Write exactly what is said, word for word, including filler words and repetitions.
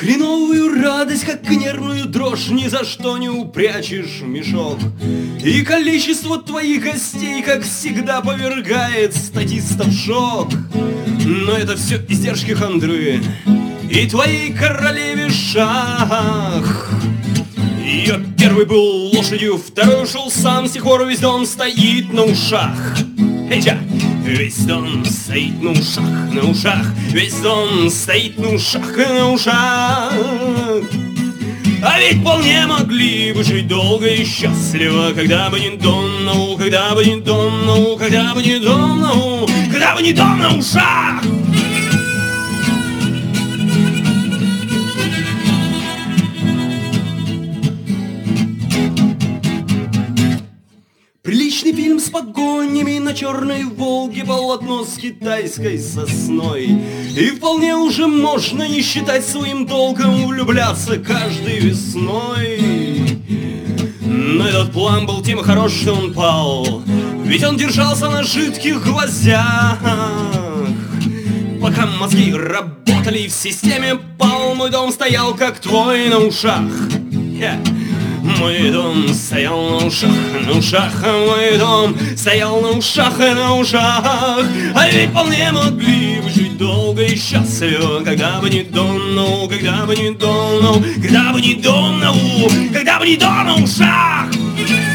Хреновую радость, как нервную дрожь, ни за что не упрячешь в мешок. И количество твоих гостей, как всегда, повергает статистов в шок. Но это все издержки хандры и твоей королеве шах. Ее первый был лошадью, второй ушел сам, с тех пор весь дом стоит на ушах. Эйча! Весь дом стоит на ушах, на ушах. Весь дом стоит на ушах, на ушах. А ведь вполне могли бы жить долго и счастливо, когда бы не дом на у, когда бы не дом на у, когда бы не дом на у, когда бы не дом на ушах. Приличный фильм с погонями на черной Волге, полотно с китайской сосной. И вполне уже можно не считать своим долгом влюбляться каждой весной. Но этот план был тем хорош, что он пал, ведь он держался на жидких гвоздях. Пока мозги работали в системе пал, мой дом стоял как твой на ушах. Yeah. Мой дом стоял на ушах, на ушах, мой дом стоял на ушах и на ушах. А ведь вполне могли бы жить долго и счастливо, когда бы не дом на у, когда бы не дом на у, когда бы не дом на у, когда бы не дом на ушах.